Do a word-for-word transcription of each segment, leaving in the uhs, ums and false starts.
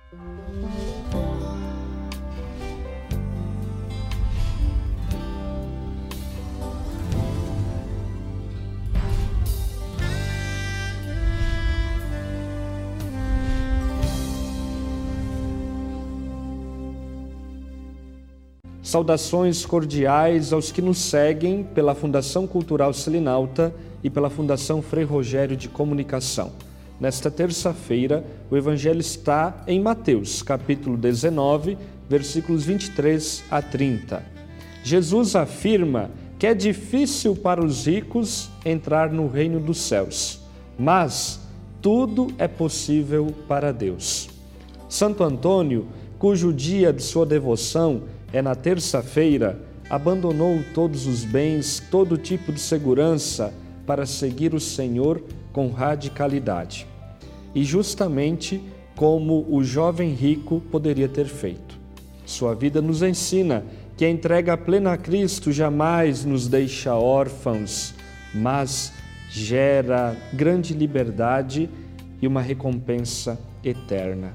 Saudações cordiais aos que nos seguem pela Fundação Cultural Selinalta e pela Fundação Frei Rogério de Comunicação. Nesta terça-feira, o Evangelho está em Mateus, capítulo dezenove, versículos vinte e três a trinta. Jesus afirma que é difícil para os ricos entrar no reino dos céus, mas tudo é possível para Deus. Santo Antônio, cujo dia de sua devoção é na terça-feira, abandonou todos os bens, todo tipo de segurança para seguir o Senhor com radicalidade. E justamente como o jovem rico poderia ter feito. Sua vida nos ensina que a entrega plena a Cristo jamais nos deixa órfãos, mas gera grande liberdade e uma recompensa eterna.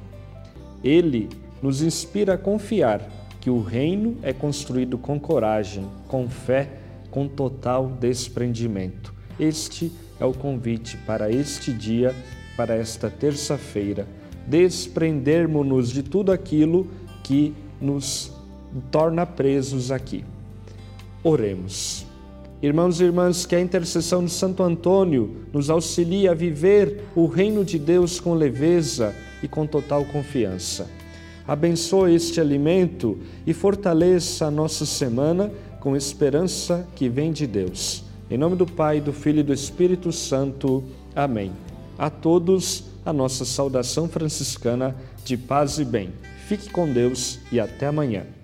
Ele nos inspira a confiar que o reino é construído com coragem, com fé, com total desprendimento. Este é o convite para este dia, para esta terça-feira, desprendermos-nos de tudo aquilo que nos torna presos aqui. Oremos. Irmãos e irmãs, que a intercessão de Santo Antônio nos auxilie a viver o reino de Deus com leveza e com total confiança. Abençoe este alimento e fortaleça a nossa semana com esperança que vem de Deus. Em nome do Pai, do Filho e do Espírito Santo. Amém. A todos, a nossa saudação franciscana de paz e bem. Fique com Deus e até amanhã.